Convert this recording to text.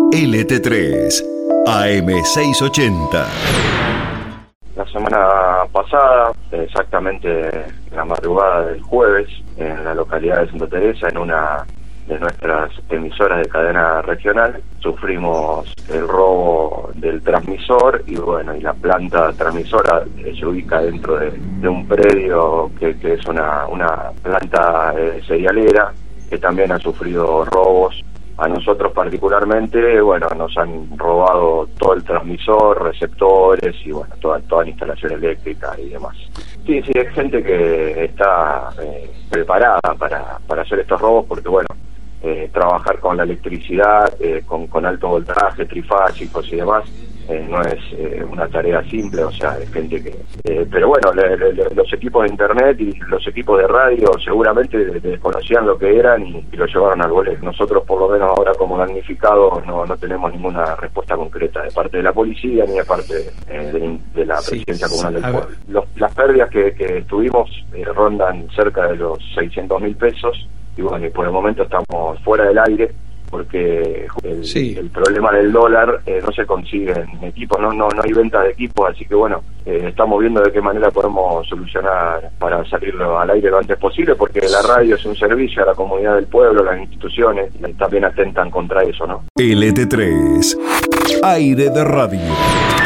LT3 AM680. La semana pasada, exactamente en la madrugada del jueves, en la localidad de Santa Teresa, en una de nuestras emisoras de cadena regional, sufrimos el robo del transmisor y la planta transmisora se ubica dentro de un predio que es una planta cerealera que también ha sufrido robos. A nosotros particularmente, nos han robado todo el transmisor, receptores y toda la instalación eléctrica y demás. Sí, hay gente que está preparada para hacer estos robos porque, trabajar con la electricidad, con alto voltaje, trifásicos y demás, no es una tarea simple, es gente que... los equipos de internet y los equipos de radio seguramente desconocían lo que eran y lo llevaron al boleto. Nosotros, por lo menos ahora como damnificados, no tenemos ninguna respuesta concreta de parte de la policía ni de parte de la Presidencia Comunal del Pueblo. Las pérdidas que tuvimos rondan cerca de los 600.000 pesos y por el momento estamos fuera del aire porque el problema del dólar no se consiguen equipos, no hay ventas de equipos, así que estamos viendo de qué manera podemos solucionar para salirlo al aire lo antes posible, porque la radio es un servicio a la comunidad del pueblo, las instituciones también atentan contra eso, ¿no? LT3 Aire de Radio.